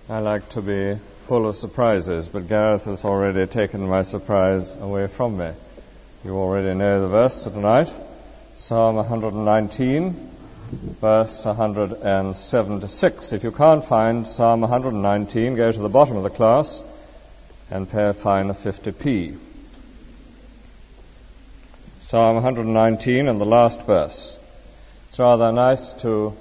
I like to be full of surprises, but Gareth has already taken my surprise away from me. You already know the verse for tonight, Psalm 119, verse 176. If you can't find Psalm 119, go to the bottom of the class and pay a fine of 50p. Psalm 119 and the last verse. It's rather nice to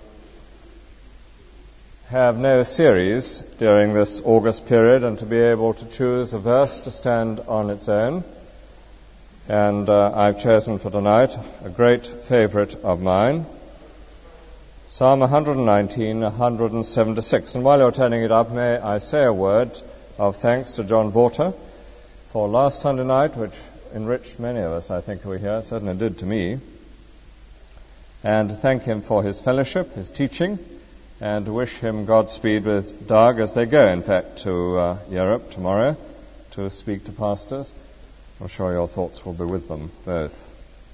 have no series during this August period and to be able to choose a verse to stand on its own. And I've chosen for tonight a great favorite of mine, Psalm 119, 176. And while you're turning it up, may I say a word of thanks to John Vorter for last Sunday night, which enriched many of us, I think, who were here, certainly did to me. And thank him for his fellowship, his teaching, and wish him Godspeed with Doug as they go, in fact, to Europe tomorrow to speak to pastors. I'm sure your thoughts will be with them both.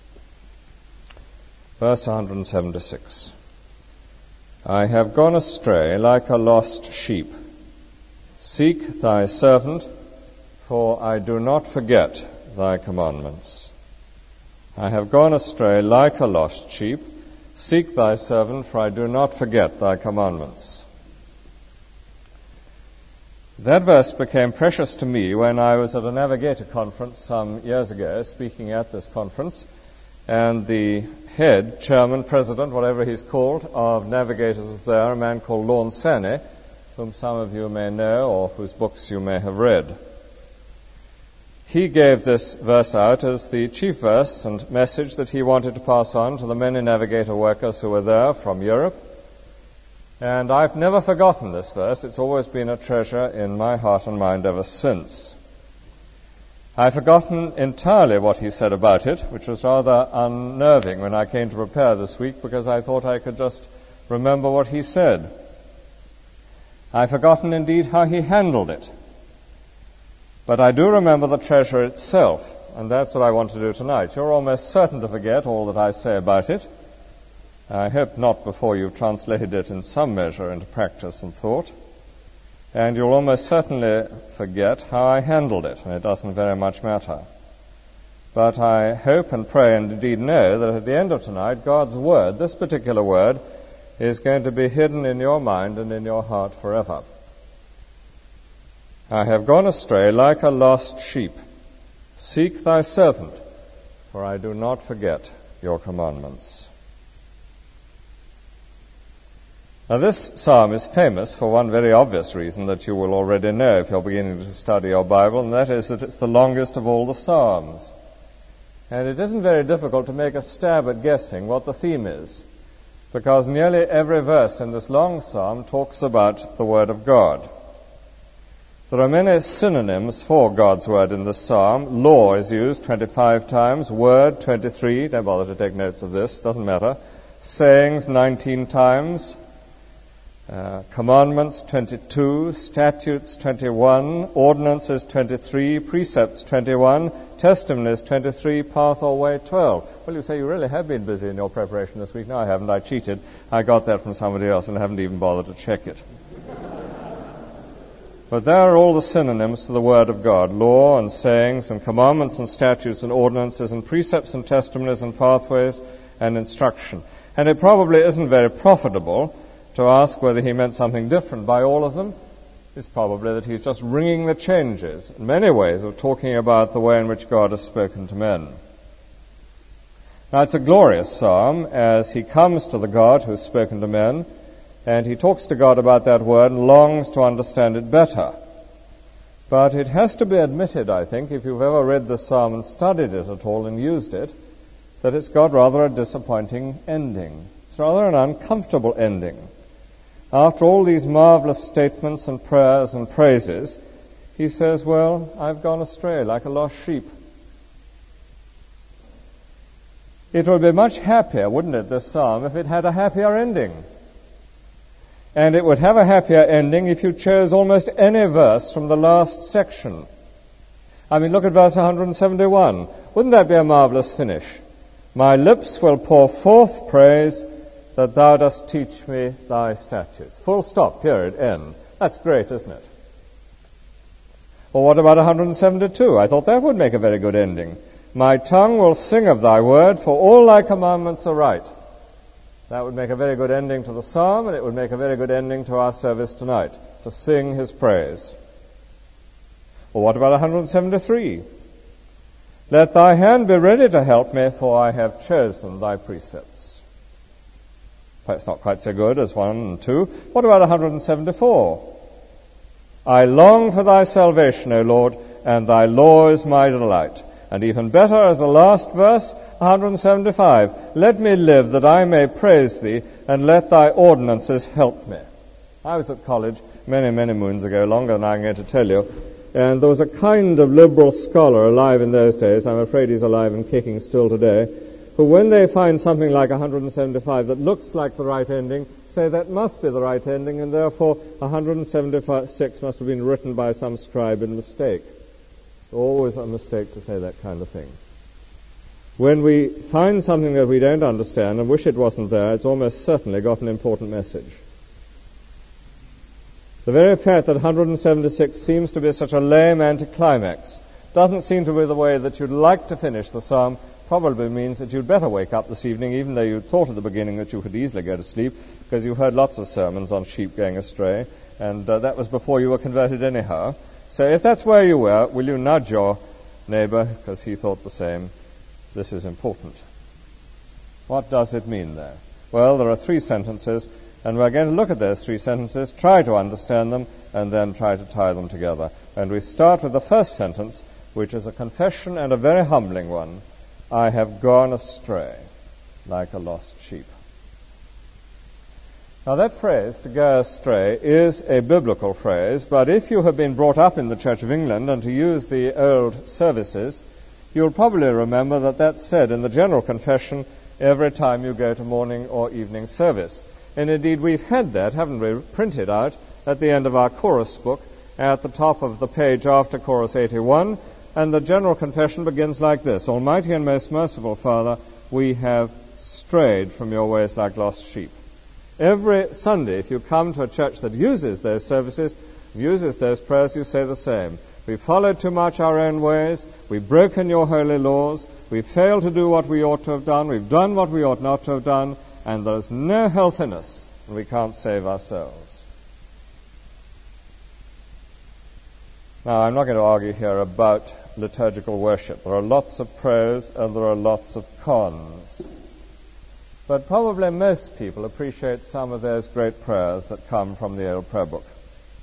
Verse 176. I have gone astray like a lost sheep. Seek thy servant, for I do not forget thy commandments. I have gone astray like a lost sheep. Seek thy servant, for I do not forget thy commandments. That verse became precious to me when I was at a Navigator conference some years ago, speaking at this conference, and the head, chairman, president, whatever he's called, of Navigators was there, a man called Lorne Sanney, whom some of you may know or whose books you may have read. He gave this verse out as the chief verse and message that he wanted to pass on to the many Navigator workers who were there from Europe. And I've never forgotten this verse. It's always been a treasure in my heart and mind ever since. I've forgotten entirely what he said about it, which was rather unnerving when I came to prepare this week, because I thought I could just remember what he said. I've forgotten indeed how he handled it. But I do remember the treasure itself, and that's what I want to do tonight. You're almost certain to forget all that I say about it. I hope not before you've translated it in some measure into practice and thought. And you'll almost certainly forget how I handled it, and it doesn't very much matter. But I hope and pray and indeed know that at the end of tonight, God's word, this particular word, is going to be hidden in your mind and in your heart forever. I have gone astray like a lost sheep. Seek thy servant, for I do not forget your commandments. Now this psalm is famous for one very obvious reason that you will already know if you're beginning to study your Bible, and that is that it's the longest of all the psalms. And it isn't very difficult to make a stab at guessing what the theme is, because nearly every verse in this long psalm talks about the Word of God. There are many synonyms for God's word in this psalm. Law is used 25 times, word 23, don't bother to take notes of this, doesn't matter. Sayings 19 times, commandments 22, statutes 21, ordinances 23, precepts 21, testimonies 23, path or way 12. Well, you say you really have been busy in your preparation this week. No, I haven't. I cheated. I got that from somebody else and haven't even bothered to check it. But there are all the synonyms to the Word of God, law and sayings and commandments and statutes and ordinances and precepts and testimonies and pathways and instruction. And it probably isn't very profitable to ask whether he meant something different by all of them. It's probably that he's just ringing the changes in many ways of talking about the way in which God has spoken to men. Now, it's a glorious psalm as he comes to the God who has spoken to men, and he talks to God about that word and longs to understand it better. But it has to be admitted, I think, if you've ever read the psalm and studied it at all and used it, that it's got rather a disappointing ending. It's rather an uncomfortable ending. After all these marvelous statements and prayers and praises, he says, well, I've gone astray like a lost sheep. It would be much happier, wouldn't it, this psalm, if it had a happier ending. And it would have a happier ending if you chose almost any verse from the last section. I mean, look at verse 171. Wouldn't that be a marvelous finish? My lips will pour forth praise that thou dost teach me thy statutes. Full stop, period, end. That's great, isn't it? Or what about 172? I thought that would make a very good ending. My tongue will sing of thy word, for all thy commandments are right. That would make a very good ending to the psalm, and it would make a very good ending to our service tonight, to sing his praise. Or what about 173? Let thy hand be ready to help me, for I have chosen thy precepts. That's not quite so good as 1 and 2. What about 174? I long for thy salvation, O Lord, and thy law is my delight. And even better, as a last verse, 175, let me live that I may praise thee, and let thy ordinances help me. I was at college many, many moons ago, longer than I'm going to tell you, and there was a kind of liberal scholar alive in those days, I'm afraid he's alive and kicking still today, who when they find something like 175 that looks like the right ending, say that must be the right ending, and therefore 176 must have been written by some scribe in mistake. Always a mistake to say that kind of thing. When we find something that we don't understand and wish it wasn't there, it's almost certainly got an important message. The very fact that 176 seems to be such a lame anticlimax, doesn't seem to be the way that you'd like to finish the psalm, probably means that you'd better wake up this evening, even though you thought at the beginning that you could easily go to sleep, because you've heard lots of sermons on sheep going astray, and that was before you were converted anyhow. So if that's where you were, will you nudge your neighbor, because he thought the same? This is important. What does it mean there? Well, there are 3 sentences, and we're going to look at those 3 sentences, try to understand them, and then try to tie them together. And we start with the first sentence, which is a confession and a very humbling one. I have gone astray like a lost sheep. Now that phrase, to go astray, is a biblical phrase, but if you have been brought up in the Church of England and to use the old services, you'll probably remember that that's said in the general confession every time you go to morning or evening service. And indeed we've had that, haven't we, printed out at the end of our chorus book, at the top of the page after chorus 81, and the general confession begins like this: Almighty and most merciful Father, we have strayed from your ways like lost sheep. Every Sunday, if you come to a church that uses those services, uses those prayers, you say the same. We've followed too much our own ways, we've broken your holy laws, we've failed to do what we ought to have done, we've done what we ought not to have done, and there's no health in us, and we can't save ourselves. Now, I'm not going to argue here about liturgical worship. There are lots of pros and there are lots of cons. But probably most people appreciate some of those great prayers that come from the old prayer book.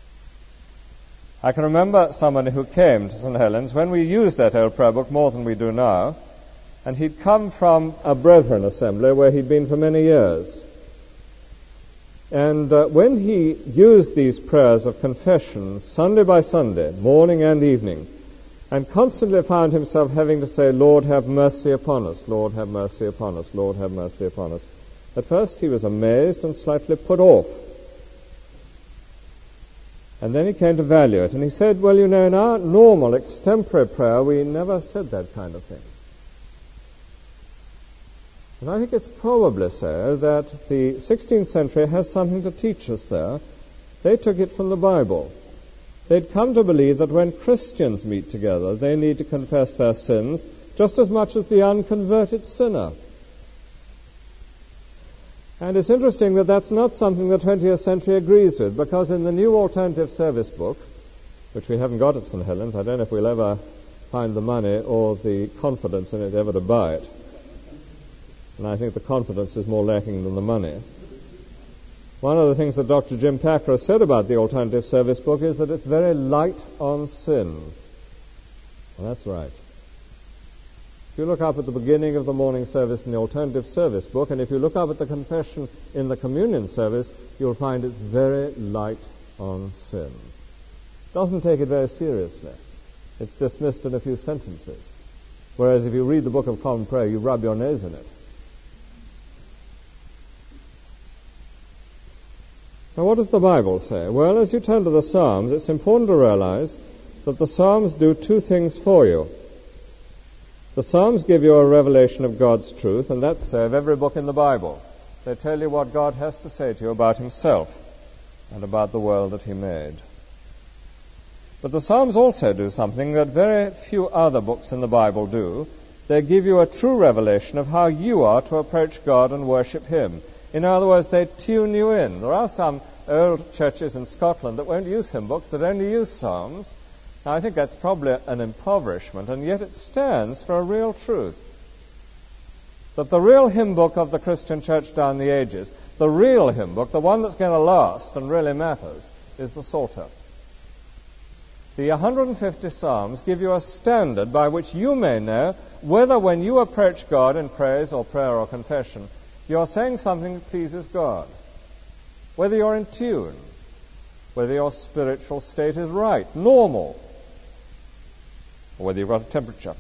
I can remember somebody who came to St. Helens when we used that old prayer book more than we do now, and he'd come from a Brethren assembly where he'd been for many years. And when he used these prayers of confession Sunday by Sunday, morning and evening, and constantly found himself having to say, Lord, have mercy upon us, Lord, have mercy upon us, Lord, have mercy upon us. At first he was amazed and slightly put off. And then he came to value it, and he said, well, you know, in our normal extempore prayer, we never said that kind of thing. And I think it's probably so that the 16th century has something to teach us there. They took it from the Bible. They'd come to believe that when Christians meet together, they need to confess their sins just as much as the unconverted sinner. And it's interesting that that's not something the 20th century agrees with, because in the New Alternative Service book, which we haven't got at St. Helens, I don't know if we'll ever find the money or the confidence in it ever to buy it. And I think the confidence is more lacking than the money. One of the things that Dr. Jim Packer has said about the Alternative Service book is that it's very light on sin. Well, that's right. If you look up at the beginning of the morning service in the Alternative Service book, and if you look up at the confession in the communion service, you'll find it's very light on sin. Doesn't take it very seriously. It's dismissed in a few sentences. Whereas if you read the Book of Common Prayer, you rub your nose in it. Now, what does the Bible say? Well, as you turn to the Psalms, it's important to realize that the Psalms do 2 things for you. The Psalms give you a revelation of God's truth, and that's so of every book in the Bible. They tell you what God has to say to you about himself. and about the world that he made. But the Psalms also do something that very few other books in the Bible do. They give you a true revelation of how you are to approach God and worship him. In other words, they tune you in. There are some old churches in Scotland that won't use hymn books, that only use Psalms. Now, I think that's probably an impoverishment, and yet it stands for a real truth. That the real hymn book of the Christian church down the ages, the real hymn book, the one that's going to last and really matters, is the Psalter. The 150 Psalms give you a standard by which you may know whether when you approach God in praise or prayer or confession, you're saying something that pleases God. Whether you're in tune, whether your spiritual state is right, normal, or whether you've got a temperature.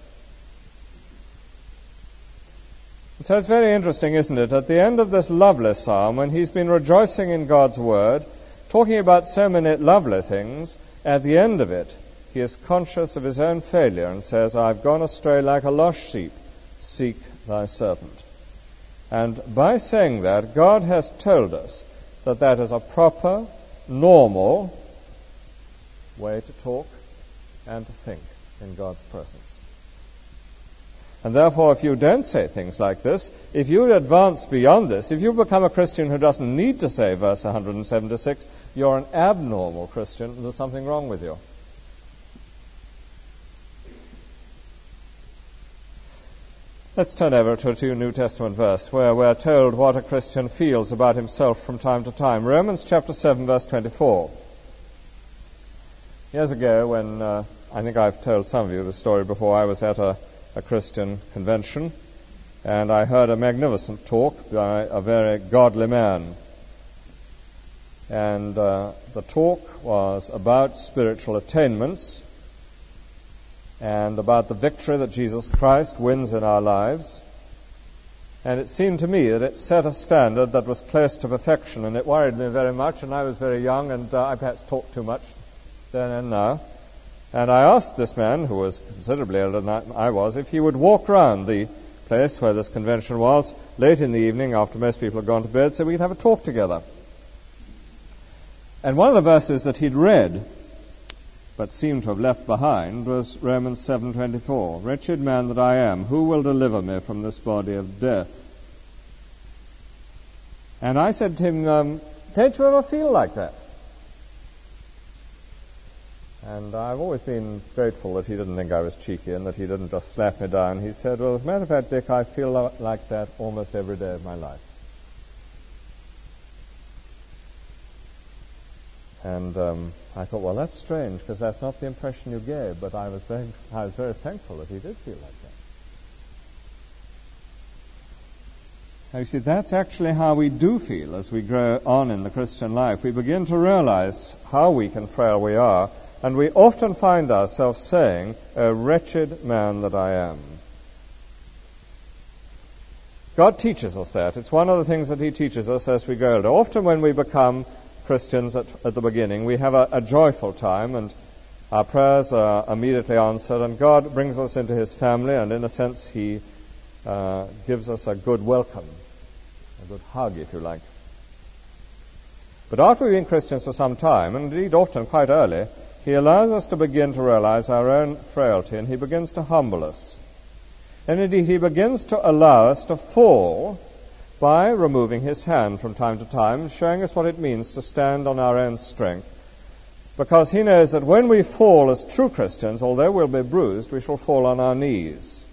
And so it's very interesting, isn't it, at the end of this lovely psalm, when he's been rejoicing in God's word, talking about so many lovely things, at the end of it, he is conscious of his own failure and says, I've gone astray like a lost sheep, seek thy servant. And by saying that, God has told us that that is a proper, normal way to talk and to think in God's presence. And therefore, if you don't say things like this, if you advance beyond this, if you become a Christian who doesn't need to say verse 176, you're an abnormal Christian and there's something wrong with you. Let's turn over to a New Testament verse where we're told what a Christian feels about himself from time to time. Romans chapter 7, verse 24. Years ago, when I think I've told some of you the story before, I was at a Christian convention, and I heard a magnificent talk by a very godly man. And the talk was about spiritual attainments and about the victory that Jesus Christ wins in our lives. And it seemed to me that it set a standard that was close to perfection, and it worried me very much, and I was very young, and I perhaps talked too much then and now. And I asked this man, who was considerably older than I was, if he would walk round the place where this convention was late in the evening after most people had gone to bed so we could have a talk together. And one of the verses that he'd read but seemed to have left behind was Romans 7:24. Wretched man that I am, who will deliver me from this body of death? And I said to him, don't you ever feel like that? And I've always been grateful that he didn't think I was cheeky and that he didn't just slap me down. He said, well, as a matter of fact, Dick, I feel like that almost every day of my life. And I thought, well, that's strange, because that's not the impression you gave, but I was very thankful that he did feel like that. Now, you see, that's actually how we do feel as we grow on in the Christian life. We begin to realize how weak and frail we are, and we often find ourselves saying, "O wretched man that I am." God teaches us that. It's one of the things that he teaches us as we grow older. Often when we become Christians at the beginning, we have a joyful time, and our prayers are immediately answered, and God brings us into his family, and in a sense he gives us a good welcome, a good hug, if you like. But after we've been Christians for some time, and indeed often quite early, he allows us to begin to realize our own frailty, and he begins to humble us. And indeed he begins to allow us to fall by removing his hand from time to time, showing us what it means to stand on our own strength. Because he knows that when we fall as true Christians, although we'll be bruised, we shall fall on our knees.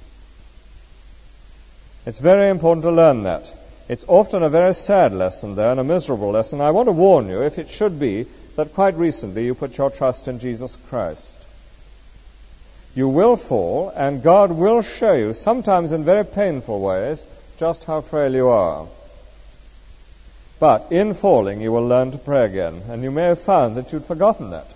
It's very important to learn that. It's often a very sad lesson there, and a miserable lesson. I want to warn you, if it should be that quite recently you put your trust in Jesus Christ. You will fall, and God will show you, sometimes in very painful ways, just how frail you are. But in falling, you will learn to pray again, and you may have found that you'd forgotten that.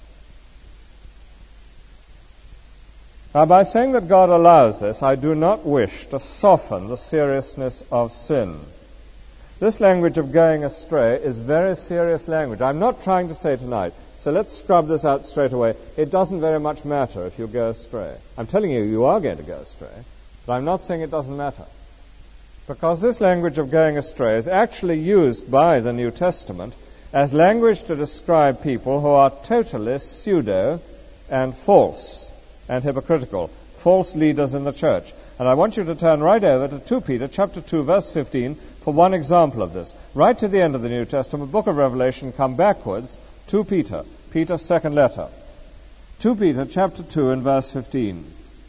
Now, by saying that God allows this, I do not wish to soften the seriousness of sin. This language of going astray is very serious language. I'm not trying to say tonight, so let's scrub this out straight away, it doesn't very much matter if you go astray. I'm telling you, you are going to go astray, but I'm not saying it doesn't matter. Because this language of going astray is actually used by the New Testament as language to describe people who are totally pseudo and false and hypocritical, false leaders in the church. And I want you to turn right over to 2 Peter chapter 2, verse 15 for one example of this. Right to the end of the New Testament, book of Revelation, come backwards, 2 Peter, Peter's second letter. 2 Peter chapter 2 and verse 15.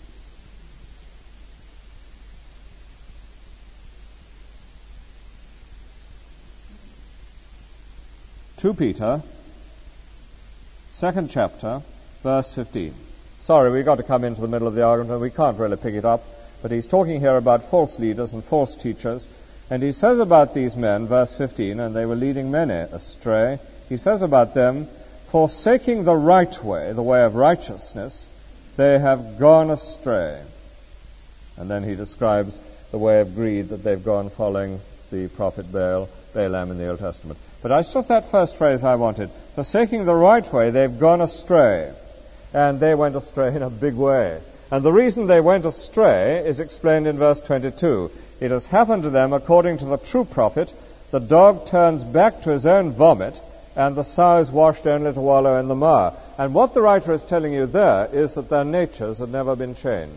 Peter, second chapter, verse 15. Sorry, we've got to come into the middle of the argument, and we can't really pick it up, but he's talking here about false leaders and false teachers, and he says about these men, verse 15, and they were leading many astray, he says about them, forsaking the right way, the way of righteousness, they have gone astray. And then he describes the way of greed that they've gone following the prophet Balaam in the Old Testament. But it's just that first phrase I wanted. Forsaking the right way, they've gone astray. And they went astray in a big way. And the reason they went astray is explained in verse 22. It has happened to them according to the true prophet, the dog turns back to his own vomit, and the sow is washed only to wallow in the mire. And what the writer is telling you there is that their natures had never been changed.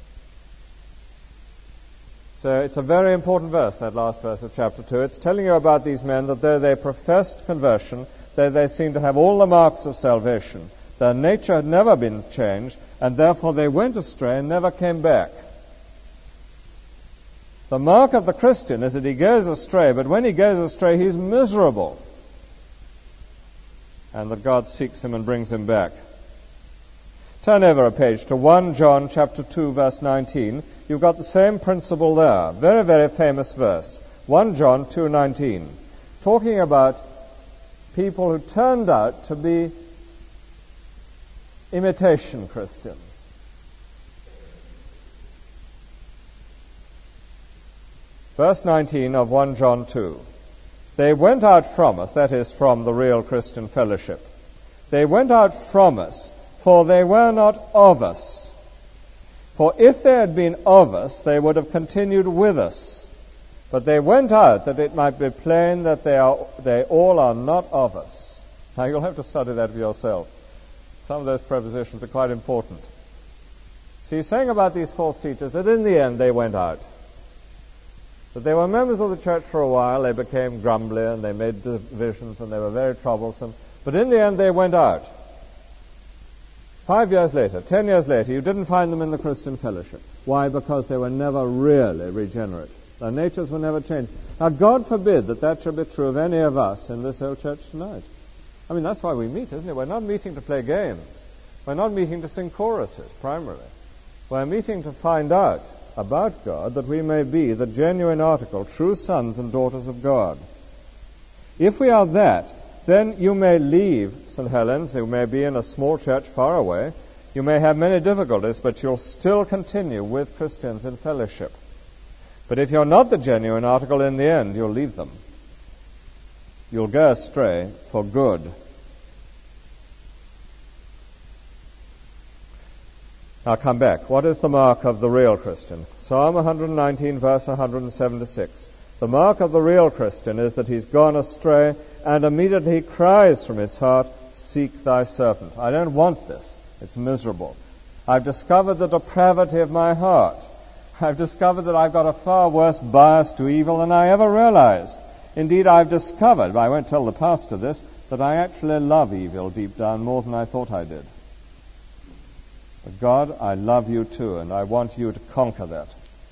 So it's a very important verse, that last verse of chapter 2. It's telling you about these men that though they professed conversion, though they seemed to have all the marks of salvation, their nature had never been changed, and therefore they went astray and never came back. The mark of the Christian is that he goes astray, but when he goes astray, he's miserable. And that God seeks him and brings him back. Turn over a page to 1 John chapter 2, verse 19. You've got the same principle there. Very, very famous verse. 1 John 2:19. Talking about people who turned out to be imitation Christians. Verse 19 of 1 John 2. They went out from us, that is, from the real Christian fellowship. They went out from us, for they were not of us. For if they had been of us, they would have continued with us. But they went out that it might be plain that they all are not of us. Now you'll have to study that for yourself. Some of those prepositions are quite important. So he's saying about these false teachers that in the end they went out. That they were members of the church for a while, they became grumbly and they made divisions and they were very troublesome. But in the end they went out. 5 years later, 10 years later, you didn't find them in the Christian fellowship. Why? Because they were never really regenerate. Their natures were never changed. Now, God forbid that should be true of any of us in this old church tonight. I mean, that's why we meet, isn't it? We're not meeting to play games. We're not meeting to sing choruses, primarily. We're meeting to find out about God, that we may be the genuine article, true sons and daughters of God. If we are that, then you may leave St. Helens, you may be in a small church far away, you may have many difficulties, but you'll still continue with Christians in fellowship. But if you're not the genuine article in the end, you'll leave them. You'll go astray for good. Now come back. What is the mark of the real Christian? Psalm 119, verse 176. The mark of the real Christian is that he's gone astray, and immediately he cries from his heart, "Seek thy servant." I don't want this. It's miserable. I've discovered the depravity of my heart. I've discovered that I've got a far worse bias to evil than I ever realized. Indeed, I've discovered, I won't tell the pastor this, that I actually love evil deep down more than I thought I did. But God, I love you too, and I want you to conquer that.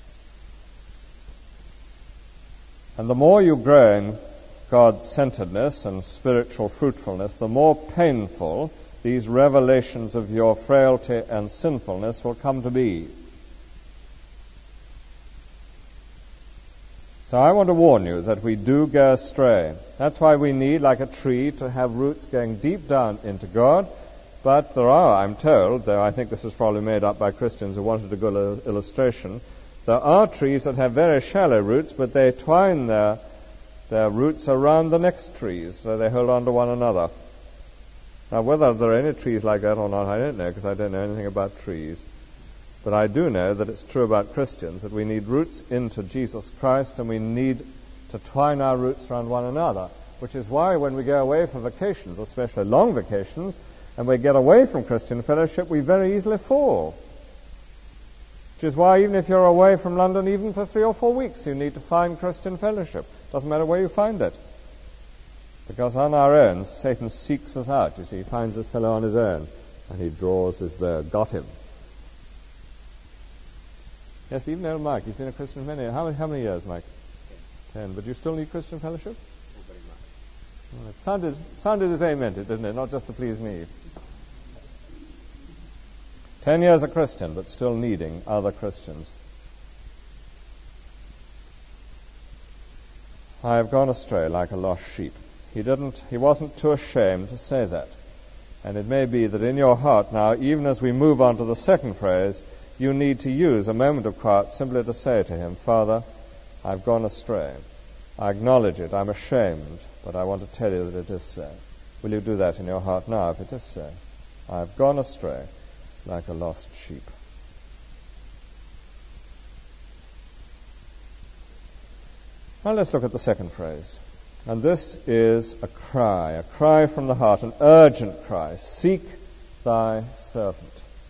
And the more you grow in God-centeredness and spiritual fruitfulness, the more painful these revelations of your frailty and sinfulness will come to be. So I want to warn you that we do go astray. That's why we need, like a tree, to have roots going deep down into God. But there are, I'm told, though I think this is probably made up by Christians who wanted a good illustration, there are trees that have very shallow roots, but they twine their roots around the next trees, so they hold on to one another. Now, whether there are any trees like that or not, I don't know, because I don't know anything about trees. But I do know that it's true about Christians, that we need roots into Jesus Christ, and we need to twine our roots around one another. which is why when we go away for vacations, especially long vacations, and we get away from Christian fellowship, we very easily fall. Which is why even if you're away from London, even for 3 or 4 weeks, you need to find Christian fellowship. Doesn't matter where you find it. Because on our own, Satan seeks us out. You see, he finds this fellow on his own, and he draws his bow. Got him. Yes, even old Mike, he's been a Christian for many years. How many years, Mike? 10. But you still need Christian fellowship? Not very much. Well, it sounded as amen it, didn't it? Not just to please me. 10 years a Christian, but still needing other Christians. I have gone astray like a lost sheep. He wasn't too ashamed to say that. And it may be that in your heart now, even as we move on to the second phrase, you need to use a moment of quiet simply to say to him, Father, I've gone astray. I acknowledge it. I'm ashamed, but I want to tell you that it is so. Will you do that in your heart now if it is so? I've gone astray like a lost sheep. Now let's look at the second phrase. And this is a cry from the heart, an urgent cry. Seek thy servant.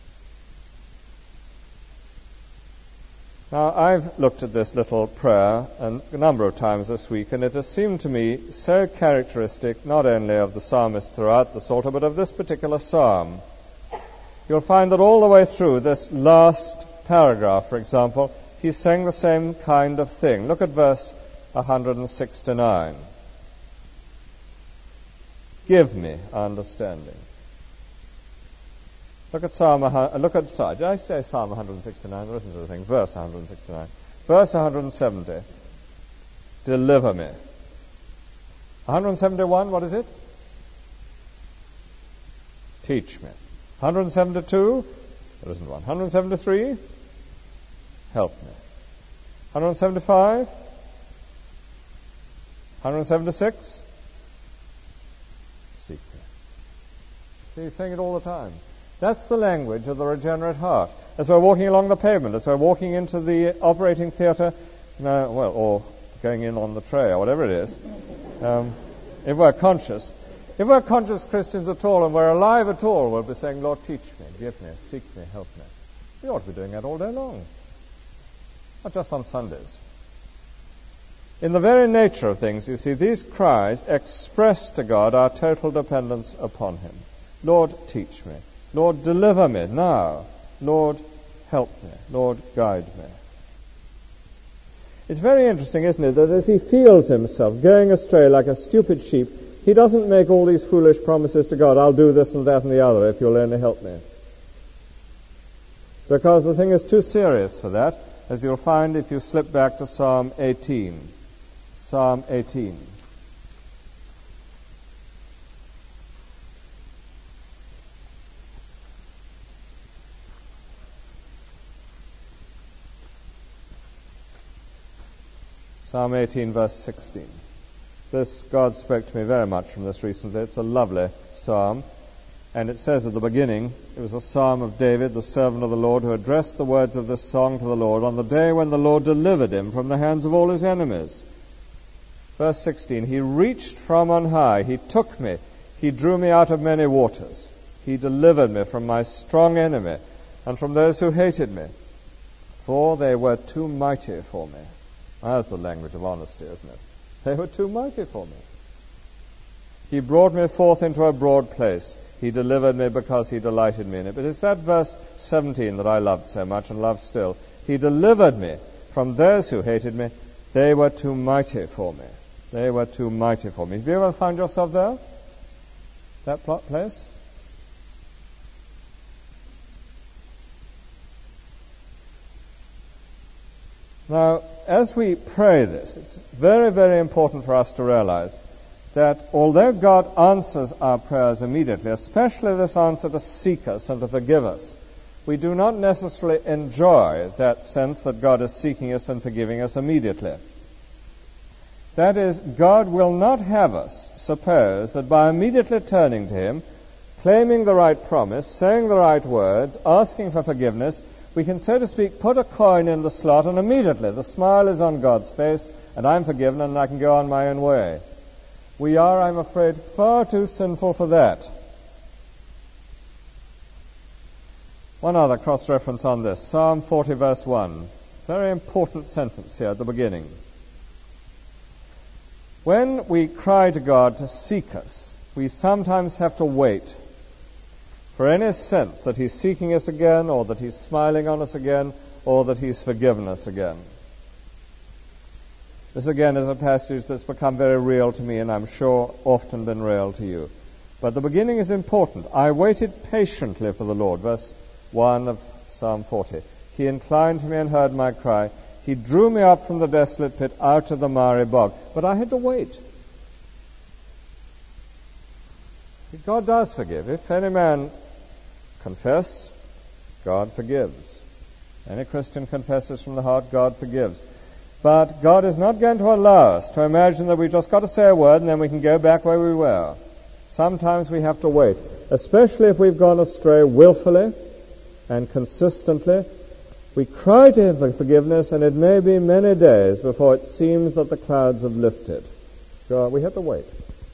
Now, I've looked at this little prayer a number of times this week, and it has seemed to me so characteristic not only of the psalmist throughout the Psalter, but of this particular psalm. You'll find that all the way through this last paragraph, for example, he's saying the same kind of thing. Look at verse 169. Give me understanding. Did I say Psalm 169? There isn't such a thing. Verse 169. Verse 170. Deliver me. 171, what is it? Teach me. 172, there isn't one. 173, help me. 175, 176, seek me. See, he's saying it all the time. That's the language of the regenerate heart. As we're walking along the pavement, as we're walking into the operating theatre, or going in on the tray, or whatever it is, if we're conscious Christians at all, and we're alive at all, we'll be saying, Lord, teach me, give me, seek me, help me. We ought to be doing that all day long, not just on Sundays. In the very nature of things, you see, these cries express to God our total dependence upon him. Lord, teach me. Lord, deliver me now. Lord, help me. Lord, guide me. It's very interesting, isn't it, that as he feels himself going astray like a stupid sheep, he doesn't make all these foolish promises to God, I'll do this and that and the other if you'll only help me. Because the thing is too serious for that, as you'll find if you slip back to Psalm 18. Psalm 18. Psalm 18, verse 16. God spoke to me very much from this recently. It's a lovely psalm. And it says at the beginning, it was a psalm of David, the servant of the Lord, who addressed the words of this song to the Lord on the day when the Lord delivered him from the hands of all his enemies. Verse 16, he reached from on high, he took me, he drew me out of many waters. He delivered me from my strong enemy and from those who hated me, for they were too mighty for me. That's the language of honesty, isn't it? They were too mighty for me. He brought me forth into a broad place. He delivered me because he delighted me in it. But it's that verse 17 that I loved so much and love still. He delivered me from those who hated me. They were too mighty for me. They were too mighty for me. Have you ever found yourself there? That place? Now, as we pray this, it's very, very important for us to realize that although God answers our prayers immediately, especially this answer to seek us and to forgive us, we do not necessarily enjoy that sense that God is seeking us and forgiving us immediately. That is, God will not have us suppose that by immediately turning to him, claiming the right promise, saying the right words, asking for forgiveness, we can, so to speak, put a coin in the slot and immediately the smile is on God's face and I'm forgiven and I can go on my own way. We are, I'm afraid, far too sinful for that. One other cross-reference on this, Psalm 40, verse 1. Very important sentence here at the beginning. When we cry to God to seek us, we sometimes have to wait for any sense that He's seeking us again, or that He's smiling on us again, or that He's forgiven us again. This again is a passage that's become very real to me, and I'm sure often been real to you. But the beginning is important. I waited patiently for the Lord, verse 1 of Psalm 40. He inclined to me and heard my cry. He drew me up from the desolate pit out of the miry bog. But I had to wait. God does forgive. If any man confess, God forgives. Any Christian confesses from the heart, God forgives. But God is not going to allow us to imagine that we've just got to say a word and then we can go back where we were. Sometimes we have to wait, especially if we've gone astray willfully and consistently. We cry to Him for forgiveness, and it may be many days before it seems that the clouds have lifted. God, we have to wait.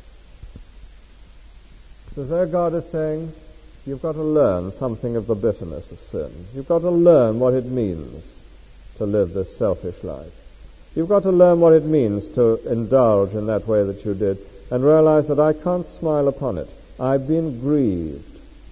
So there God is saying, you've got to learn something of the bitterness of sin. You've got to learn what it means to live this selfish life. You've got to learn what it means to indulge in that way that you did, and realize that I can't smile upon it. I've been grieved.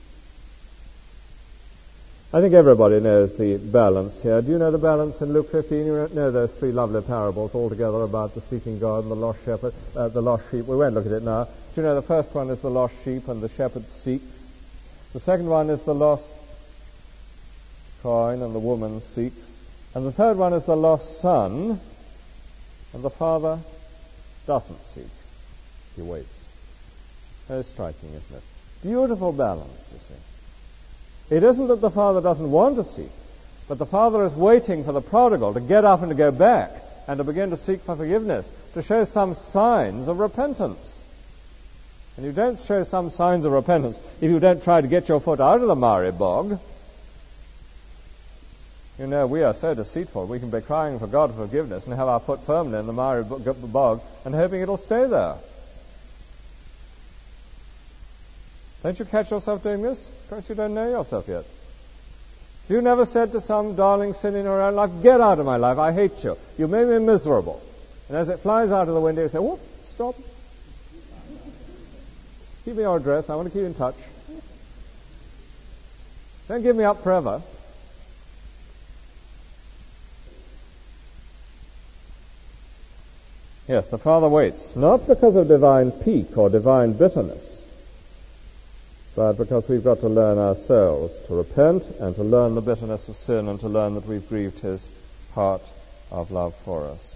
I think everybody knows the balance here. Do you know the balance in Luke 15? You know those three lovely parables altogether about the seeking God and the lost shepherd, the lost sheep. We won't look at it now. Do you know the first one is the lost sheep and the shepherd seeks? The second one is the lost coin and the woman seeks. And the third one is the lost son and the father doesn't seek. He waits. Very striking, isn't it? Beautiful balance, you see. It isn't that the father doesn't want to seek, but the father is waiting for the prodigal to get up and to go back and to begin to seek for forgiveness, to show some signs of repentance. And you don't show some signs of repentance if you don't try to get your foot out of the miry bog. You know, we are so deceitful. We can be crying for God for forgiveness and have our foot firmly in the miry bog and hoping it'll stay there. Don't you catch yourself doing this? Of course you don't know yourself yet. You never said to some darling sin in your own life, get out of my life, I hate you. You made me miserable. And as it flies out of the window, you say, whoop, stop. Give me your address, I want to keep in touch. Don't give me up forever. Yes, the Father waits, not because of divine pique or divine bitterness, but because we've got to learn ourselves to repent and to learn the bitterness of sin and to learn that we've grieved His heart of love for us.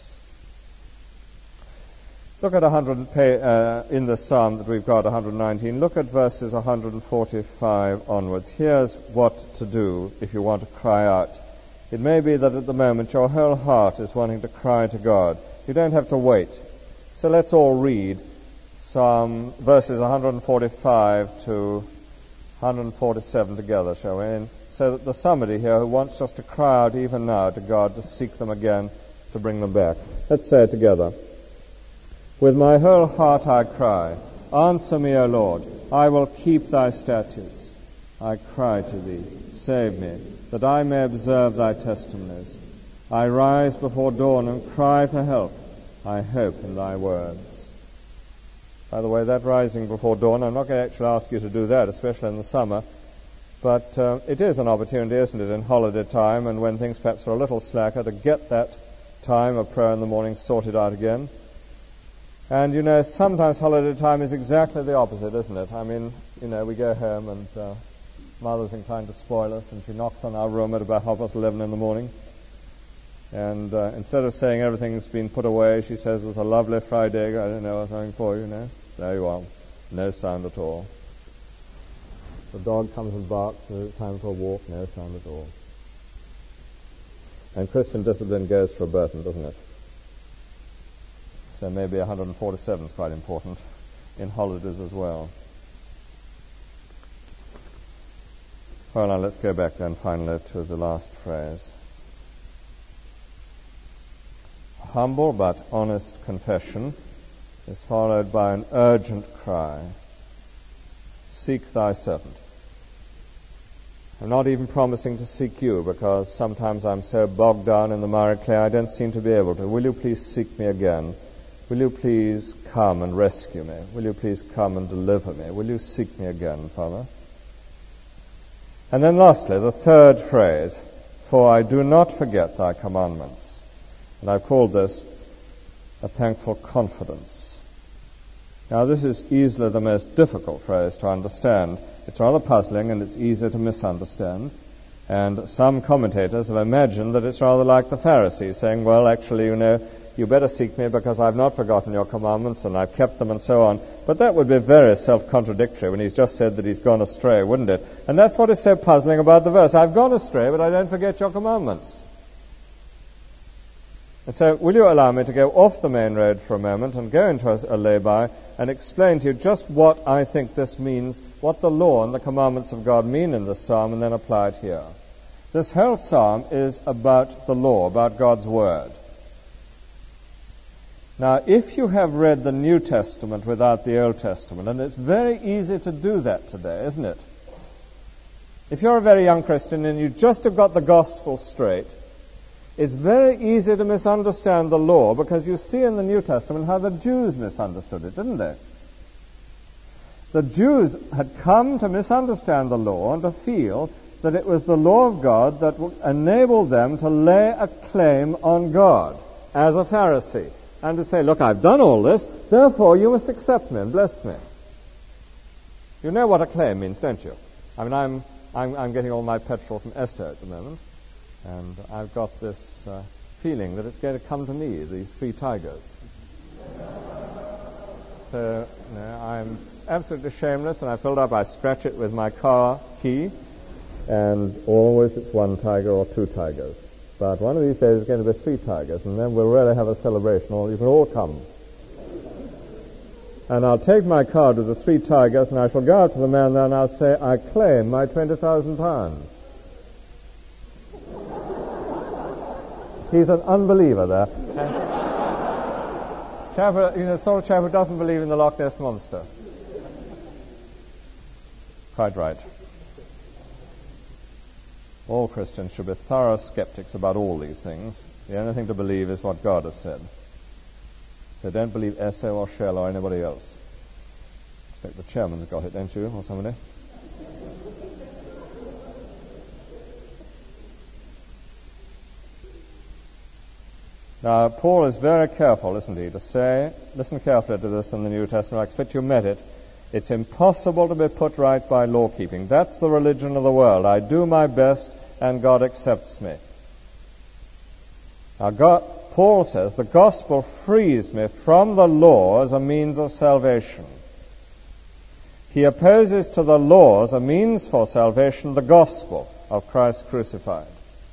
Look at in the psalm that we've got, 119. Look at verses 145 onwards. Here's what to do if you want to cry out. It may be that at the moment your whole heart is wanting to cry to God. You don't have to wait. So let's all read Psalm verses 145 to 147 together, shall we? And so that there's somebody here who wants just to cry out even now to God to seek them again, to bring them back. Let's say it together. With my whole heart I cry, answer me, O Lord. I will keep thy statutes. I cry to thee, save me, that I may observe thy testimonies. I rise before dawn and cry for help. I hope in thy words. By the way, that rising before dawn, I'm not going to actually ask you to do that, especially in the summer, but it is an opportunity, isn't it, in holiday time and when things perhaps are a little slacker, to get that time of prayer in the morning sorted out again. And, you know, sometimes holiday time is exactly the opposite, isn't it? I mean, you know, we go home and Mother's inclined to spoil us, and she knocks on our room at about 11:30 in the morning. And instead of saying everything's been put away, she says, there's a lovely fried egg, I don't know, something for you, know. There you are. No sound at all. The dog comes and barks, it's time for a walk, no sound at all. And Christian discipline goes for a Burton, doesn't it? So maybe 147 is quite important in holidays as well. Well, now let's go back then finally to the last phrase. Humble but honest confession is followed by an urgent cry. Seek thy servant. I'm not even promising to seek you, because sometimes I'm so bogged down in the miry clay I don't seem to be able to. Will you please seek me again? Will you please come and rescue me? Will you please come and deliver me? Will you seek me again, Father? And then lastly, the third phrase, for I do not forget thy commandments. And I've called this a thankful confidence. Now, this is easily the most difficult phrase to understand. It's rather puzzling and it's easier to misunderstand. And some commentators have imagined that it's rather like the Pharisees saying, well, actually, you better seek me because I've not forgotten your commandments and I've kept them and so on. But that would be very self-contradictory when he's just said that he's gone astray, wouldn't it? And that's what is so puzzling about the verse. I've gone astray, but I don't forget your commandments. And so will you allow me to go off the main road for a moment and go into a lay-by and explain to you just what I think this means, what the law and the commandments of God mean in this psalm, and then apply it here. This whole psalm is about the law, about God's word. Now, if you have read the New Testament without the Old Testament, and it's very easy to do that today, isn't it? If you're a very young Christian and you just have got the gospel straight, it's very easy to misunderstand the law, because you see in the New Testament how the Jews misunderstood it, didn't they? The Jews had come to misunderstand the law and to feel that it was the law of God that enabled them to lay a claim on God as a Pharisee, and to say, look, I've done all this, therefore you must accept me and bless me. You know what a claim means, don't you? I mean, I'm getting all my petrol from Esso at the moment, and I've got this feeling that it's going to come to me, these 3 tigers. So, I'm absolutely shameless, and I filled up, I scratch it with my car key, and always it's 1 tiger or 2 tigers. But one of these days it's going to be 3 tigers, and then we'll really have a celebration. You can all come. And I'll take my card with the 3 tigers, and I shall go out to the man there and I'll say, I claim my £20,000. He's an unbeliever there. Sort of chap who doesn't believe in the Loch Ness Monster. Quite right. All Christians should be thorough skeptics about all these things. The only thing to believe is what God has said. So don't believe Esso or Shell or anybody else. I expect the chairman's got it, don't you, or somebody? Now, Paul is very careful, isn't he, to say, listen carefully to this in the New Testament, I expect you met it, it's impossible to be put right by law-keeping. That's the religion of the world. I do my best and God accepts me. Now, Paul says, the gospel frees me from the law as a means of salvation. He opposes to the law as a means for salvation the gospel of Christ crucified.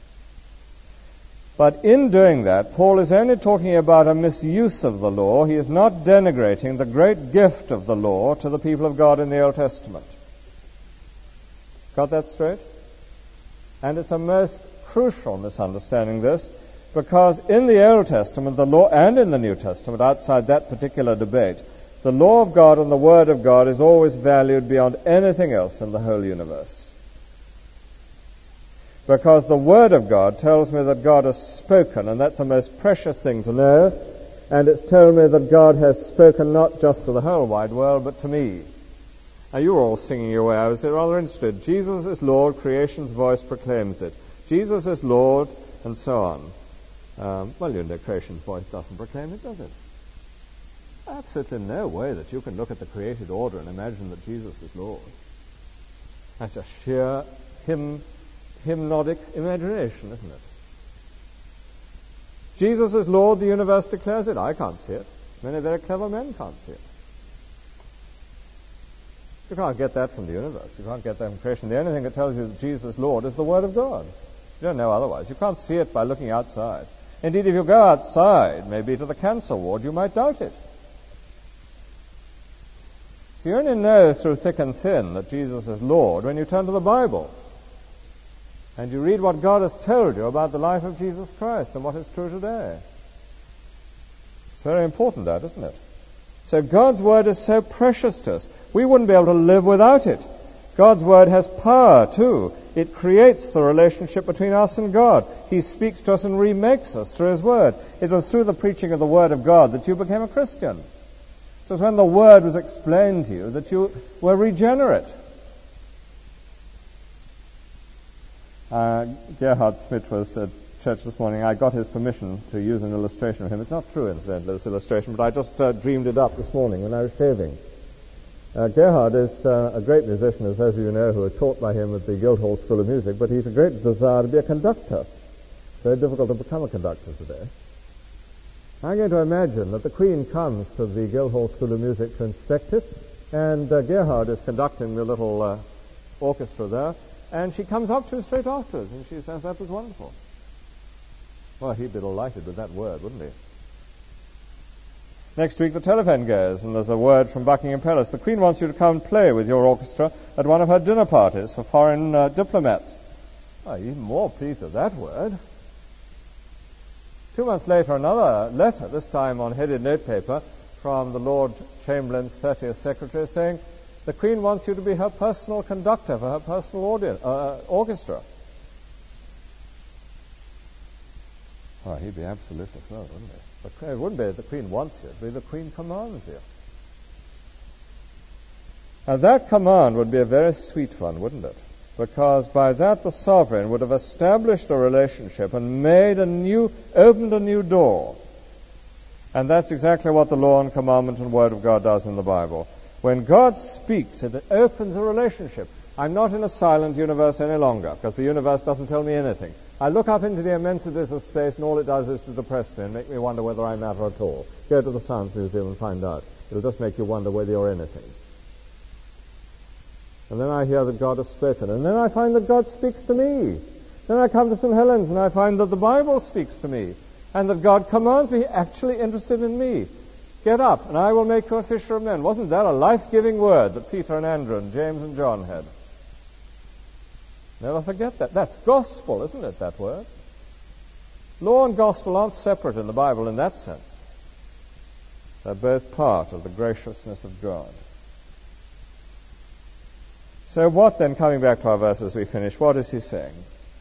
But in doing that, Paul is only talking about a misuse of the law. He is not denigrating the great gift of the law to the people of God in the Old Testament. Got that straight? And it's a most crucial misunderstanding, this, because in the Old Testament, the law, and in the New Testament, outside that particular debate, the law of God and the Word of God is always valued beyond anything else in the whole universe. Because the Word of God tells me that God has spoken, and that's a most precious thing to know. And it's told me that God has spoken not just to the whole wide world, but to me. Now, you were all singing your way. I was rather interested. Jesus is Lord, creation's voice proclaims it. Jesus is Lord, and so on. Well, creation's voice doesn't proclaim it, does it? Absolutely no way that you can look at the created order and imagine that Jesus is Lord. That's a sheer hymnodic imagination, isn't it? Jesus is Lord, the universe declares it. I can't see it. Many very clever men can't see it. You can't get that from the universe. You can't get that from creation. The only thing that tells you that Jesus is Lord is the Word of God. You don't know otherwise. You can't see it by looking outside. Indeed, if you go outside, maybe to the cancer ward, you might doubt it. So you only know through thick and thin that Jesus is Lord when you turn to the Bible. And you read what God has told you about the life of Jesus Christ and what is true today. It's very important, that, isn't it? So God's Word is so precious to us. We wouldn't be able to live without it. God's Word has power, too. It creates the relationship between us and God. He speaks to us and remakes us through His Word. It was through the preaching of the Word of God that you became a Christian. It was when the Word was explained to you that you were regenerate. Gerhard Schmidt was at church this morning. I got his permission to use an illustration of him. It's not true, incidentally, this illustration, but I just dreamed it up this morning when I was shaving. Gerhard is a great musician, as those of you know, who are taught by him at the Guildhall School of Music, but he's a great desire to be a conductor. It's very difficult to become a conductor today. I'm going to imagine that the Queen comes to the Guildhall School of Music to inspect it, and Gerhard is conducting the little orchestra there, and she comes up to him straight afterwards, and she says, "That was wonderful." Well, he'd be delighted with that word, wouldn't he? Next week the telephone goes, and there's a word from Buckingham Palace. The Queen wants you to come and play with your orchestra at one of her dinner parties for foreign diplomats. Oh, even more pleased with that word. 2 months later, another letter, this time on headed notepaper, from the Lord Chamberlain's 30th Secretary, saying, the Queen wants you to be her personal conductor for her personal orchestra. Oh, he'd be absolutely thrilled, wouldn't he? But it wouldn't be the Queen wants you, it would be the Queen commands you. Now that command would be a very sweet one, wouldn't it? Because by that the sovereign would have established a relationship and opened a new door. And that's exactly what the law and commandment and word of God does in the Bible. When God speaks, it opens a relationship. I'm not in a silent universe any longer, because the universe doesn't tell me anything. I look up into the immensities of space, and all it does is to depress me and make me wonder whether I matter at all. Go to the Science Museum and find out. It'll just make you wonder whether you're anything. And then I hear that God has spoken, and then I find that God speaks to me. Then I come to St. Helens, and I find that the Bible speaks to me, and that God commands me, actually interested in me. Get up, and I will make you a fisher of men. Wasn't that a life-giving word that Peter and Andrew and James and John had? Never forget that. That's gospel, isn't it, that word? Law and gospel aren't separate in the Bible in that sense. They're both part of the graciousness of God. So what then, coming back to our verse as we finish, what is he saying?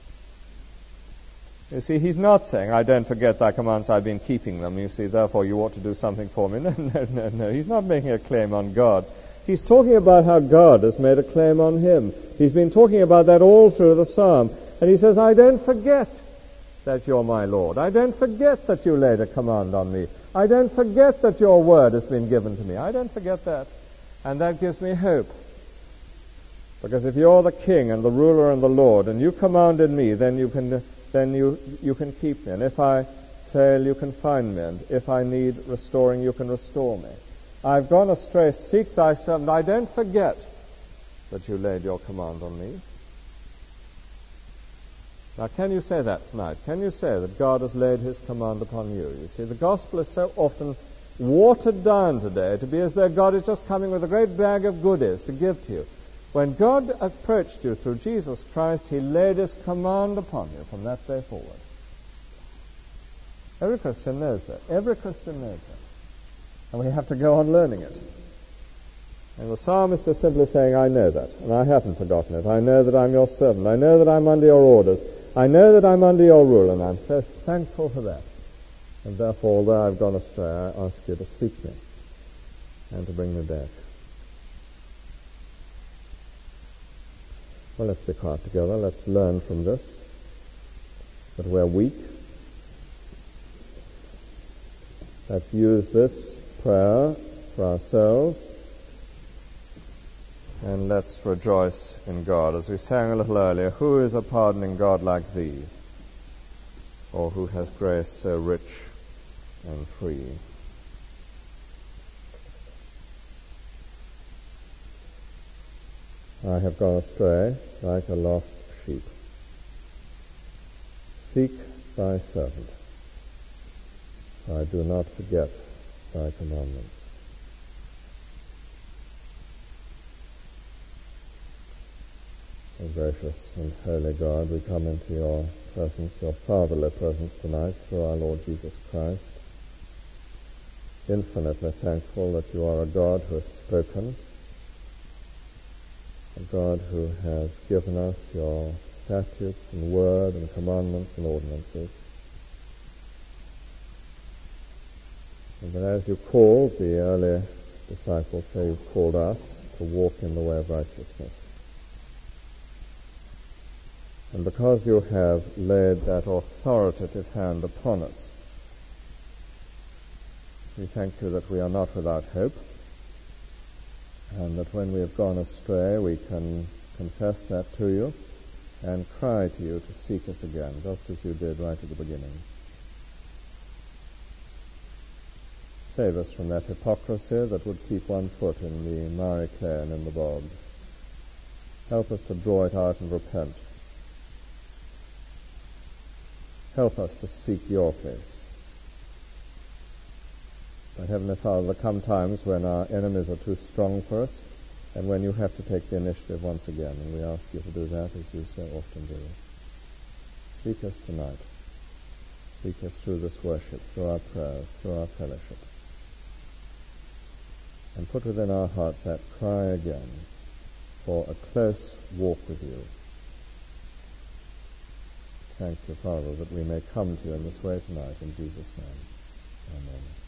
You see, he's not saying, I don't forget thy commands, I've been keeping them. You see, therefore you ought to do something for me. No. He's not making a claim on God. He's talking about how God has made a claim on him. He's been talking about that all through the psalm. And he says, I don't forget that you're my Lord. I don't forget that you laid a command on me. I don't forget that your word has been given to me. I don't forget that. And that gives me hope. Because if you're the king and the ruler and the Lord, and you commanded me, then you can keep me. And if I fail, you can find me. And if I need restoring, you can restore me. I've gone astray, seek thy servant. I don't forget that you laid your command on me. Now, can you say that tonight? Can you say that God has laid his command upon you? You see, the gospel is so often watered down today to be as though God is just coming with a great bag of goodies to give to you. When God approached you through Jesus Christ, he laid his command upon you from that day forward. Every Christian knows that. Every Christian knows that. And we have to go on learning it. And the psalmist is simply saying, I know that, and I haven't forgotten it. I know that I'm your servant. I know that I'm under your orders. I know that I'm under your rule, and I'm so thankful for that. And therefore, although I've gone astray, I ask you to seek me and to bring me back. Well, let's be quiet together. Let's learn from this that we're weak. Let's use this prayer for ourselves, and let's rejoice in God. As we sang a little earlier, who is a pardoning God like thee, or who has grace so rich and free? I have gone astray like a lost sheep. Seek thy servant, for I do not forget thy commandments. O gracious and holy God, we come into your presence, your fatherly presence tonight, through our Lord Jesus Christ. infinitely thankful that you are a God who has spoken, a God who has given us your statutes and word and commandments and ordinances. And that as you called the early disciples, so you've called us to walk in the way of righteousness. And because you have laid that authoritative hand upon us, we thank you that we are not without hope, and that when we have gone astray we can confess that to you and cry to you to seek us again, just as you did right at the beginning. Save us from that hypocrisy that would keep one foot in the miry clay and in the bog. Help us to draw it out and repent. Help us to seek your face. But Heavenly Father, there come times when our enemies are too strong for us, and when you have to take the initiative once again, and we ask you to do that as you so often do. Seek us tonight. Seek us through this worship, through our prayers, through our fellowship. And put within our hearts that cry again for a close walk with you. Thank you, Father, that we may come to you in this way tonight. In Jesus' name. Amen.